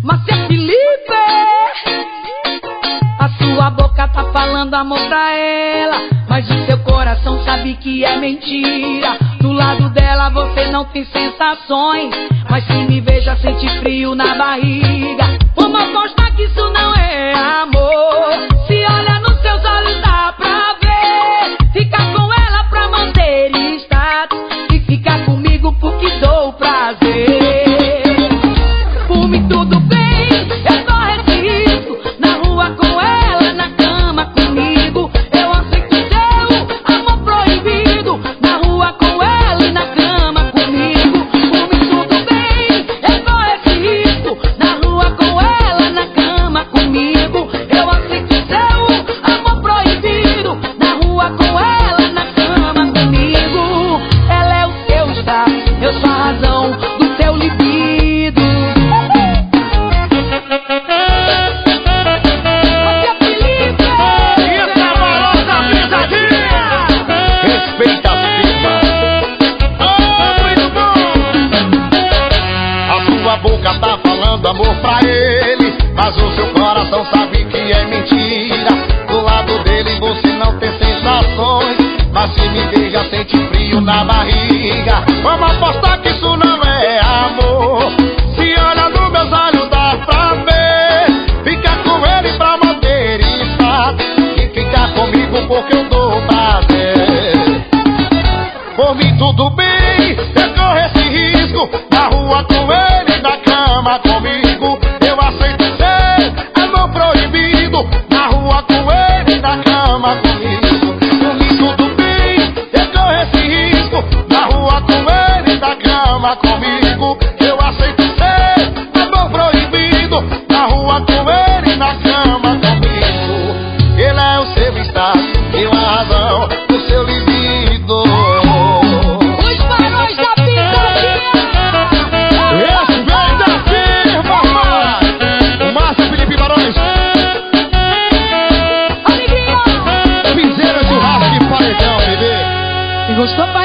Márcia Felipe, a sua boca tá falando amor pra ela, mas o seu coração sabe que é mentira. Do lado dela você não tem sensações, mas se me veja sente frio na barriga. Vamos apostar que isso não é amor. Se olha nos seus olhos dá pra ver. Fica com ela pra manter status e fica comigo porque dou prazer. Por mim tudo bem, eu corro esse risco. Na rua com ela, na cama comigo. Eu aceito seu amor proibido. Na rua com ela e na cama comigo. Por mim tudo bem, eu corro esse risco. Na rua com ela, na cama comigo. Eu aceito seu amor proibido. Na rua com ela, na cama comigo. Ela é o seu estar, eu sou a razão do teu libido. Márcia Felipe, Isso é Balança Pisadinha! Respeita a firma. Oh, muito bom! A sua boca tá falando amor pra ele, mas o seu coração sabe que é mentira. Do lado dele você não tem sensações, mas se me beija sente frio na barriga. Vamos apostar que isso não é amor. Se olha nos meus olhos dá pra ver. Fica com ele pra manter status e fica comigo porque eu dou prazer. Por mim tudo bem, eu corro esse risco. Na rua com ele, na cama comigo. Eu aceito ser amor proibido. Na rua com ele, na cama comigo. Por mim tudo bem, eu corro esse risco. Na rua com ele, na cama comigo. Eu aceito ser amor proibido. Na rua com ele, na cama comigo. Ele é o seu estado, eu a razão do seu libido. os barões da pisadinha. Respeita a firma, rapaz! O Márcio Felipe Barões, Amiguinho, piseira, churrasco e paredão, bebê. gostou?